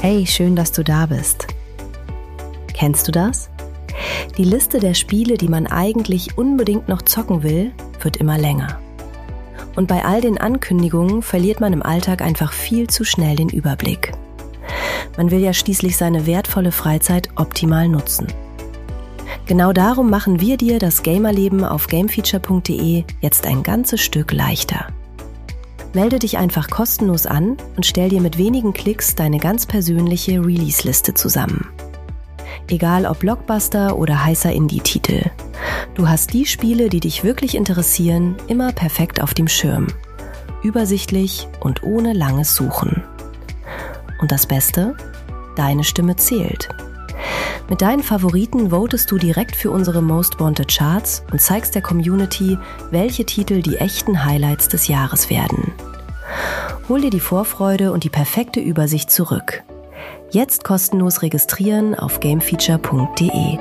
Hey, schön, dass du da bist. Kennst du das? Die Liste der Spiele, die man eigentlich unbedingt noch zocken will, wird immer länger. Und bei all den Ankündigungen verliert man im Alltag einfach viel zu schnell den Überblick. Man will ja schließlich seine wertvolle Freizeit optimal nutzen. Genau darum machen wir dir das Gamerleben auf gamefeature.de jetzt ein ganzes Stück leichter. Melde dich einfach kostenlos an und stell dir mit wenigen Klicks deine ganz persönliche Release-Liste zusammen. Egal ob Blockbuster oder heißer Indie-Titel. Du hast die Spiele, die dich wirklich interessieren, immer perfekt auf dem Schirm. Übersichtlich und ohne langes Suchen. Und das Beste? Deine Stimme zählt. Mit deinen Favoriten votest du direkt für unsere Most Wanted Charts und zeigst der Community, welche Titel die echten Highlights des Jahres werden. Hol dir die Vorfreude und die perfekte Übersicht zurück. Jetzt kostenlos registrieren auf gamefeature.de.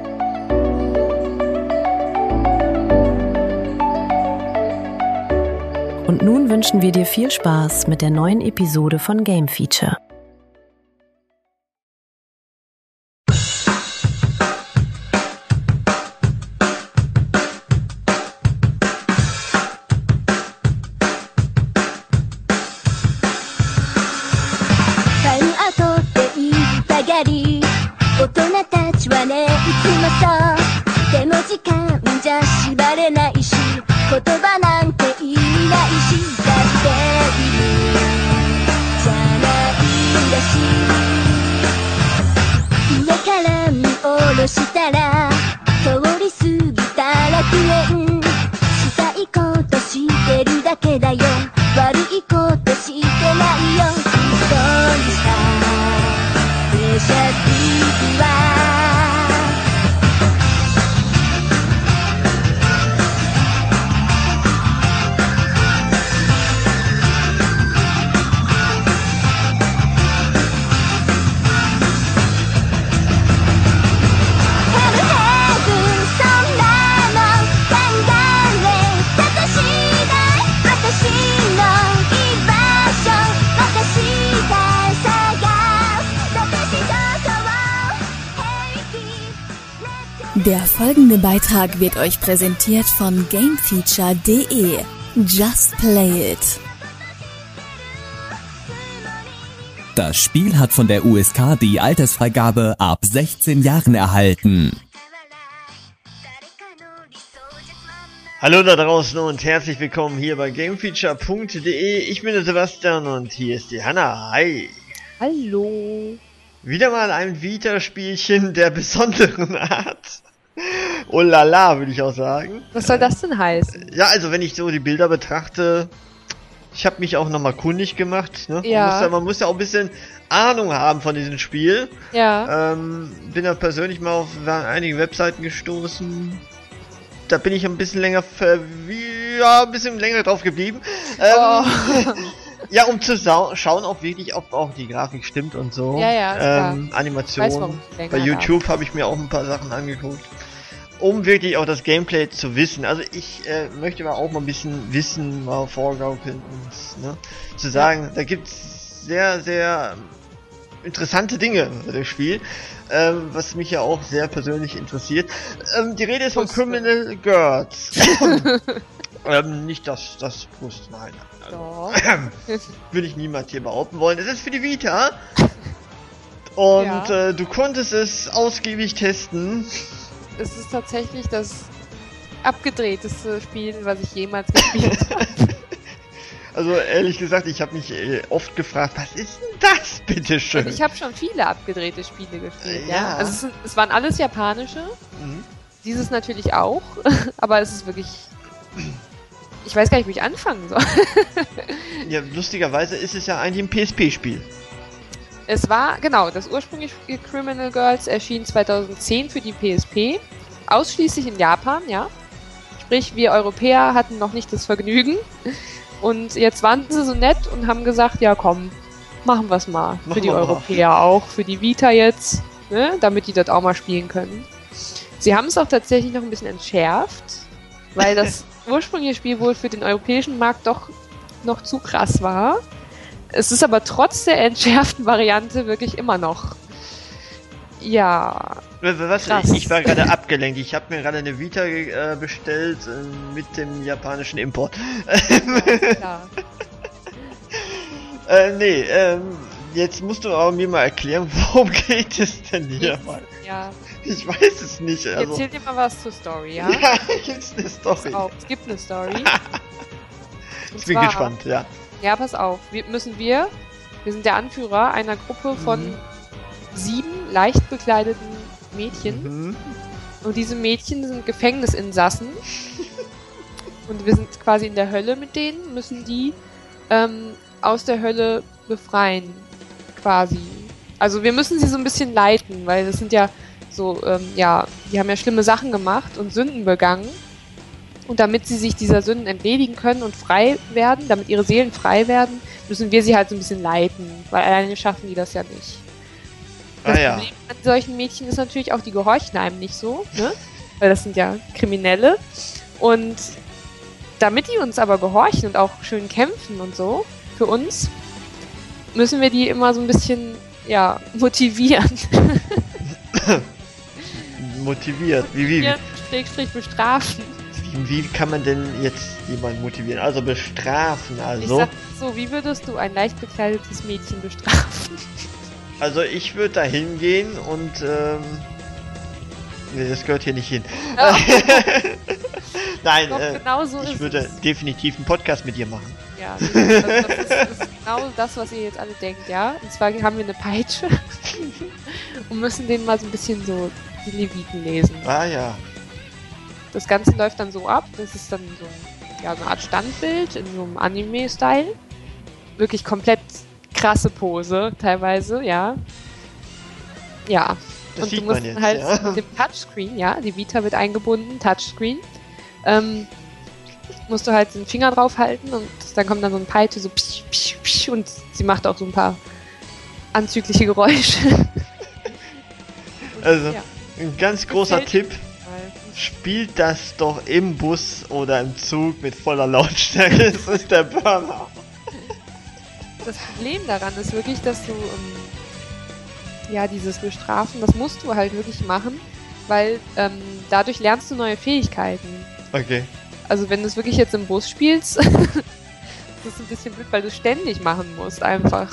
Und nun wünschen wir dir viel Spaß mit der neuen Episode von Game Feature. Der folgende Beitrag wird euch präsentiert von gamefeature.de. Just play it. Das Spiel hat von der USK die Altersfreigabe ab 16 Jahren erhalten. Hallo da draußen und herzlich willkommen hier bei gamefeature.de. Ich bin der Sebastian und hier ist die Hanna. Hi. Hallo. Wieder mal ein Vita-Spielchen der besonderen Art. Oh la la, würde ich auch sagen. Was soll das denn heißen? Ja, also wenn ich so die Bilder betrachte, ich habe mich auch nochmal kundig gemacht. Ne? Ja. Man muss ja auch ein bisschen Ahnung haben von diesem Spiel. Ja. Bin da persönlich mal auf einige Webseiten gestoßen. Da bin ich ein bisschen länger drauf geblieben. Ja, um zu schauen, ob wirklich, ob auch die Grafik stimmt und so. Ja, Animation. Bei YouTube habe ich mir auch ein paar Sachen angeguckt. Um wirklich auch das Gameplay zu wissen. Also ich möchte mal auch mal ein bisschen Wissen mal vorgaukeln und zu sagen, da gibt's sehr, sehr interessante Dinge für das Spiel. Was mich ja auch sehr persönlich interessiert. Die Rede ist von Criminal Girls. Nicht das Brust, nein. Doch. Würde ich niemand hier behaupten wollen. Es ist für die Vita. Und du konntest es ausgiebig testen. Es ist tatsächlich das abgedrehteste Spiel, was ich jemals gespielt habe. Also ehrlich gesagt, ich habe mich oft gefragt, was ist denn das, bitteschön? Ich habe schon viele abgedrehte Spiele gespielt, ja. Also es waren alles japanische. Mhm. Dieses natürlich auch. Aber es ist wirklich... Ich weiß gar nicht, wie ich anfangen soll. Ja, lustigerweise ist es ja eigentlich ein PSP-Spiel. Es war, genau, das ursprüngliche Criminal Girls erschien 2010 für die PSP. Ausschließlich in Japan, ja. Sprich, wir Europäer hatten noch nicht das Vergnügen. Und jetzt waren sie so nett und haben gesagt, ja komm, machen wir es mal. Für die Europäer auch, für die Vita jetzt, ne, damit die das auch mal spielen können. Sie haben es auch tatsächlich noch ein bisschen entschärft, weil das ursprüngliche Spiel wohl für den europäischen Markt doch noch zu krass war. Es ist aber trotz der entschärften Variante wirklich immer noch. Ja. Was? Krass. Ich war gerade abgelenkt. Ich habe mir gerade eine Vita bestellt mit dem japanischen Import. Ja. Jetzt musst du aber mir mal erklären, worum geht es denn hier mal? Ja. Ich weiß es nicht. Also. Erzähl dir mal was zur Story, ja? Ja, gibt's eine Story? Pass auf, es gibt eine Story. Ich bin gespannt, ja. Ja, pass auf. Wir sind der Anführer einer Gruppe von 7 leicht bekleideten Mädchen. Mhm. Und diese Mädchen sind Gefängnisinsassen. Und wir sind quasi in der Hölle mit denen, müssen die aus der Hölle befreien, quasi. Also wir müssen sie so ein bisschen leiten, weil das sind ja so, die haben ja schlimme Sachen gemacht und Sünden begangen. Und damit sie sich dieser Sünden entledigen können und frei werden, damit ihre Seelen frei werden, müssen wir sie halt so ein bisschen leiten, weil alleine schaffen die das ja nicht. Das Problem an solchen Mädchen ist natürlich auch, die gehorchen einem nicht so, ne? Weil das sind ja Kriminelle. Und damit die uns aber gehorchen und auch schön kämpfen und so, für uns, müssen wir die immer so ein bisschen, motivieren. Motiviert? Schrägstrich bestrafen. Wie kann man denn jetzt jemanden motivieren? Also bestrafen, also? Ich sag so, wie würdest du ein leicht bekleidetes Mädchen bestrafen? Also ich würde da hingehen und, nee, das gehört hier nicht hin. Ja. Nein, genau so ich würde definitiv einen Podcast mit dir machen. Ja, das ist genau das, was ihr jetzt alle denkt, ja? Und zwar haben wir eine Peitsche und müssen denen mal so ein bisschen so die Leviten lesen. Ah ja. Das Ganze läuft dann so ab, das ist dann so eine Art Standbild in so einem Anime-Style. Wirklich komplett krasse Pose, teilweise, ja. Ja. Das und sieht du musst man jetzt, halt ja. mit dem Touchscreen, ja, die Vita wird eingebunden, Touchscreen, musst du halt den Finger drauf halten und dann kommt dann so ein Peitsche, so psch, psch, psch, und sie macht auch so ein paar anzügliche Geräusche. Also, ja. ein ganz großer Tipp. Mal. Spielt das doch im Bus oder im Zug mit voller Lautstärke. Das ist der Burner. Das Problem daran ist wirklich, dass du dieses Bestrafen, das musst du halt wirklich machen, weil dadurch lernst du neue Fähigkeiten. Okay. Also wenn du es wirklich jetzt im Bus spielst, ist das ein bisschen blöd, weil du ständig machen musst einfach.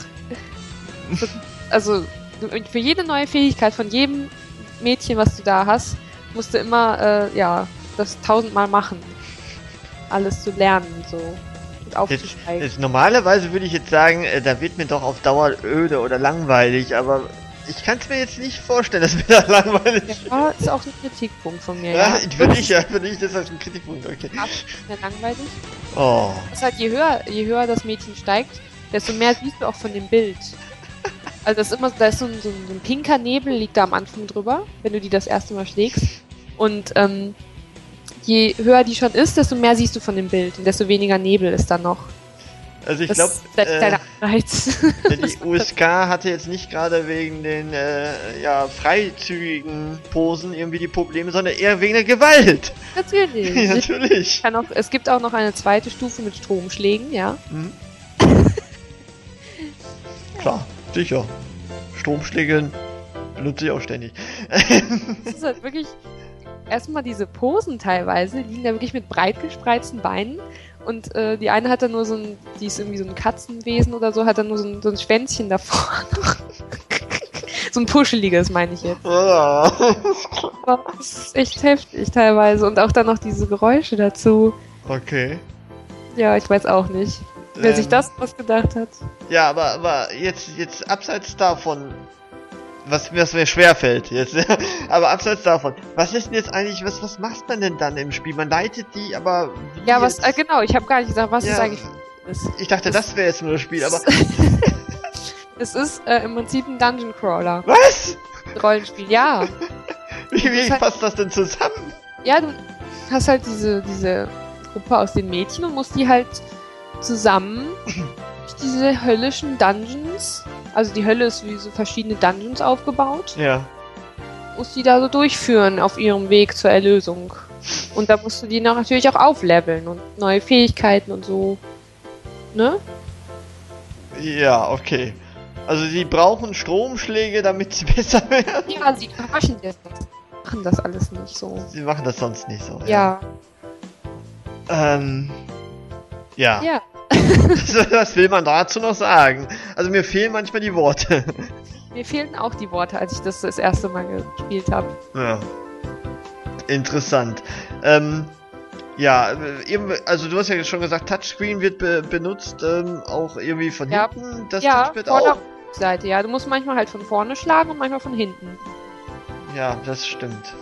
Also für jede neue Fähigkeit von jedem Mädchen, was du da hast, musst du immer das 1000-mal machen. Alles zu lernen und so. Und aufzusteigen. Jetzt, normalerweise würde ich jetzt sagen, da wird mir doch auf Dauer öde oder langweilig, aber ich kann es mir jetzt nicht vorstellen, dass mir da langweilig ist. Ja, ist auch ein Kritikpunkt von mir. Ja, würde ich das als ein Kritikpunkt, okay. Sehr langweilig. Oh. Das ist halt, je höher das Mädchen steigt, desto mehr siehst du auch von dem Bild. Also da ist so ein pinker Nebel, liegt da am Anfang drüber, wenn du die das erste Mal schlägst. Und je höher die schon ist, desto mehr siehst du von dem Bild und desto weniger Nebel ist da noch. Also ich glaube, der kleine Anreiz. Die USK hatte jetzt nicht gerade wegen den freizügigen Posen irgendwie die Probleme, sondern eher wegen der Gewalt. Natürlich. Natürlich. Es gibt auch noch eine zweite Stufe mit Stromschlägen, ja. Mhm. Klar, sicher. Stromschläge benutze ich auch ständig. Das ist halt wirklich, erstmal diese Posen teilweise, liegen da wirklich mit breit gespreizten Beinen. Und die eine hat dann nur die ist irgendwie so ein Katzenwesen oder so, hat dann nur so ein Schwänzchen davor noch. So ein puscheliges, meine ich jetzt. Das ist echt heftig teilweise. Und auch dann noch diese Geräusche dazu. Okay. Ja, ich weiß auch nicht, wer sich das ausgedacht hat. Ja, aber jetzt abseits davon, was mir schwerfällt jetzt, aber abseits davon, was ist denn jetzt eigentlich, was macht man denn dann im Spiel? Man leitet die, aber wie ja, genau, ich habe gar nicht gesagt, was ist eigentlich das. Ich dachte, das wäre jetzt nur das Spiel, aber... Es ist im Prinzip ein Dungeon Crawler. Was? Rollenspiel, ja. Wie passt das denn zusammen? Ja, du hast halt diese Gruppe aus den Mädchen und musst die halt zusammen durch diese höllischen Dungeons, also die Hölle ist wie so verschiedene Dungeons aufgebaut, Ja. musst die da so durchführen auf ihrem Weg zur Erlösung. Und da musst du die natürlich auch aufleveln und neue Fähigkeiten und so, ne? Ja, okay. Also sie brauchen Stromschläge, damit sie besser werden? Ja, sie machen das alles nicht so. Sie machen das sonst nicht so. Ja. Ja. Ja. Was will man dazu noch sagen? Also mir fehlen manchmal die Worte. Mir fehlten auch die Worte, als ich das erste Mal gespielt habe. Ja. Interessant. Ja, also du hast ja schon gesagt, Touchscreen wird benutzt, auch irgendwie von hinten, das Touchpad vor der auch. Seite, ja. Du musst manchmal halt von vorne schlagen und manchmal von hinten. Ja, das stimmt.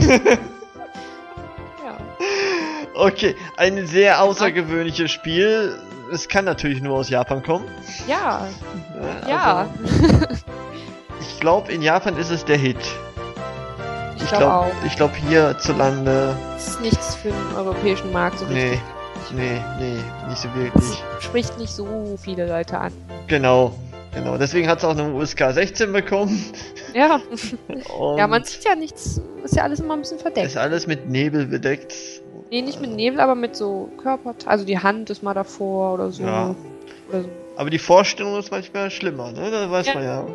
Ja. Okay, ein sehr außergewöhnliches Spiel. Es kann natürlich nur aus Japan kommen. Ja. Ja. Ich glaube, in Japan ist es der Hit. Ich glaube auch. Ich glaube, hierzulande... Das ist nichts für den europäischen Markt so richtig. Nee, nicht so wirklich. Das spricht nicht so viele Leute an. Genau. Deswegen hat es auch eine USK 16 bekommen. Ja. Und Ja, man sieht ja nichts. Ist ja alles immer ein bisschen verdeckt. ist alles mit Nebel bedeckt. Nee, nicht mit Nebel, aber mit so Körper... Also die Hand ist mal davor oder so. Ja. Oder so. Aber die Vorstellung ist manchmal schlimmer, ne? Das weiß man ja.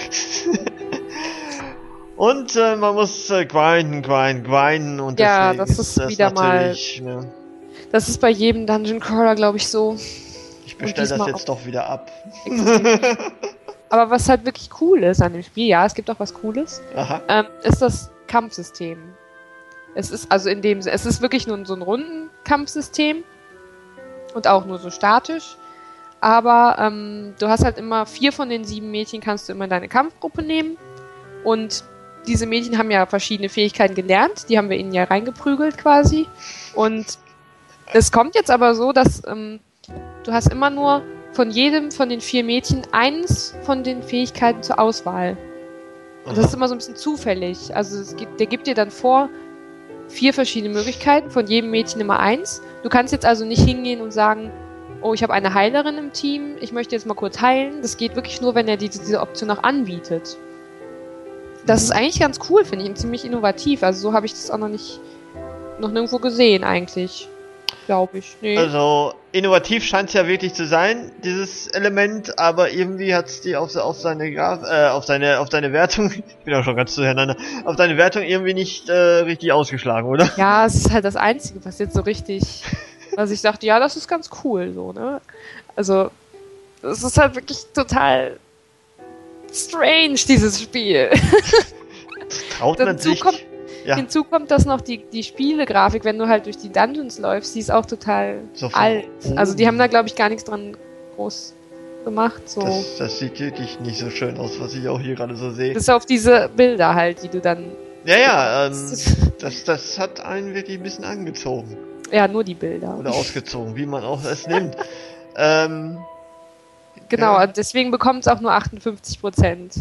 Und man muss grinden und Ja, deswegen das ist wieder natürlich, ne? Das ist bei jedem Dungeon Crawler, glaube ich, so. Ich bestelle das jetzt doch wieder ab. Aber was halt wirklich cool ist an dem Spiel, ja, es gibt auch was Cooles, Aha. ist das Kampfsystem. Es ist also es ist wirklich nur so ein Rundenkampfsystem und auch nur so statisch. Aber du hast halt immer 4 von den 7 Mädchen kannst du immer in deine Kampfgruppe nehmen. Und diese Mädchen haben ja verschiedene Fähigkeiten gelernt. Die haben wir ihnen ja reingeprügelt quasi. Und es kommt jetzt aber so, dass du hast immer nur von jedem von den 4 Mädchen eins von den Fähigkeiten zur Auswahl. Und das ist immer so ein bisschen zufällig. Also der gibt dir dann vor 4 verschiedene Möglichkeiten, von jedem Mädchen immer eins. Du kannst jetzt also nicht hingehen und sagen, oh, ich habe eine Heilerin im Team, ich möchte jetzt mal kurz heilen. Das geht wirklich nur, wenn er diese Option auch anbietet. Das ist eigentlich ganz cool, finde ich, und ziemlich innovativ. Also so habe ich das auch noch nirgendwo gesehen eigentlich, glaube ich. Nee. Also innovativ scheint es ja wirklich zu sein, dieses Element, aber irgendwie hat es die auf deine Wertung, ich bin auch schon ganz durcheinander, auf deine Wertung irgendwie nicht richtig ausgeschlagen, oder? Ja, es ist halt das Einzige, was jetzt so richtig, was ich dachte, ja, das ist ganz cool, so, ne? Also, es ist halt wirklich total strange, dieses Spiel. Traut man sich... Hinzu kommt, dass noch die Spielegrafik, wenn du halt durch die Dungeons läufst, die ist auch total alt. Also die haben da, glaube ich, gar nichts dran groß gemacht. So. Das sieht wirklich nicht so schön aus, was ich auch hier gerade so sehe. Bis auf diese Bilder halt, die du dann... Ja, das hat einen wirklich ein bisschen angezogen. Ja, nur die Bilder. Oder ausgezogen, wie man auch es nimmt. Genau, ja. Deswegen bekommt es auch nur 58%.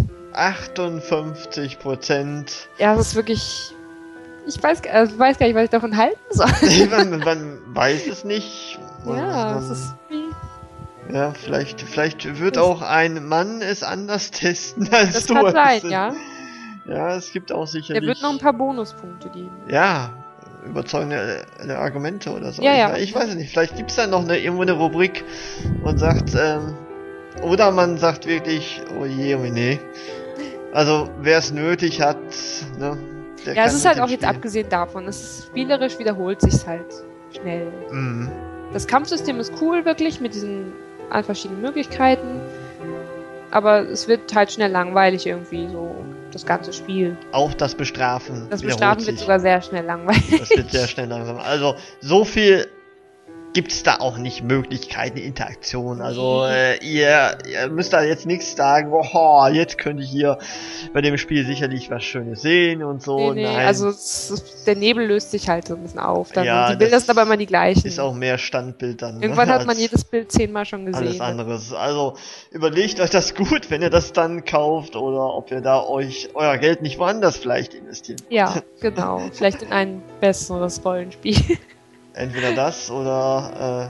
58%. Ja, das ist wirklich... Ich weiß gar nicht, was ich davon halten soll. man weiß es nicht. Das ist wie... Ja, vielleicht wird auch ein Mann es anders testen als das du. Das kann sein, ja. Ja, es gibt auch sicherlich... Der wird noch ein paar Bonuspunkte geben. Ja, überzeugende Argumente oder so. Ja. Ich weiß es nicht, vielleicht gibt es da noch irgendwo eine Rubrik und sagt... oder man sagt wirklich, oh je, oh nee. Also, wer es nötig hat, ne... Ja, es ist halt auch jetzt abgesehen davon, es ist spielerisch wiederholt sich's halt schnell. Mhm. Das Kampfsystem ist cool wirklich mit diesen verschiedenen Möglichkeiten, aber es wird halt schnell langweilig irgendwie so das ganze Spiel. Auch das Bestrafen. Das Bestrafen wird sogar sehr schnell langweilig. Das wird sehr schnell langsam. Also so viel gibt's da auch nicht Möglichkeiten, Interaktion. Also ihr müsst da jetzt nichts sagen, boah, jetzt könnte ich hier bei dem Spiel sicherlich was Schönes sehen und so. Nee, nein. Also der Nebel löst sich halt so ein bisschen auf. Dann. Ja, die Bilder sind aber immer die gleichen. Ist auch mehr Standbild dann. Irgendwann hat man jedes Bild 10-mal schon gesehen. Alles anderes. Also überlegt euch das gut, wenn ihr das dann kauft oder ob ihr da euch euer Geld nicht woanders vielleicht investiert. Ja, genau. Vielleicht in ein besseres Rollenspiel. Entweder das oder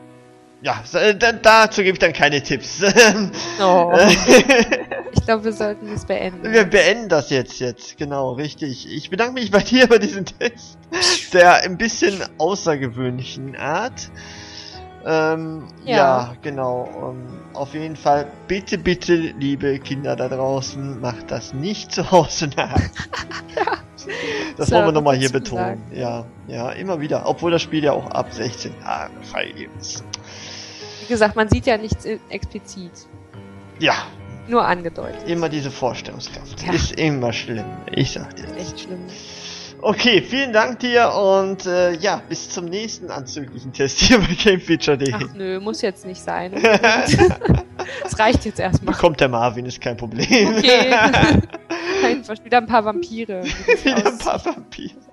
dazu gebe ich dann keine Tipps. Oh. Ich glaube, wir sollten das beenden. Wir beenden das jetzt, genau, richtig. Ich bedanke mich bei dir bei diesem Test, der ein bisschen außergewöhnlichen Art. Ja, genau. Auf jeden Fall, bitte, liebe Kinder da draußen, macht das nicht zu Hause nach. Das wollen wir nochmal hier betonen. Ja, immer wieder. Obwohl das Spiel ja auch ab 16 Jahren freigegeben ist. Wie gesagt, man sieht ja nichts explizit. Ja. Nur angedeutet. Immer diese Vorstellungskraft. Ja. Ist immer schlimm. Ich sag dir das. Echt schlimm. Okay, vielen Dank dir und bis zum nächsten anzüglichen Test hier bei GameFeature.de. Ach nö, muss jetzt nicht sein. Es reicht jetzt erstmal. Kommt der Marvin, ist kein Problem. Okay. Einfach wieder ein paar Vampire. Wieder ein paar Vampire.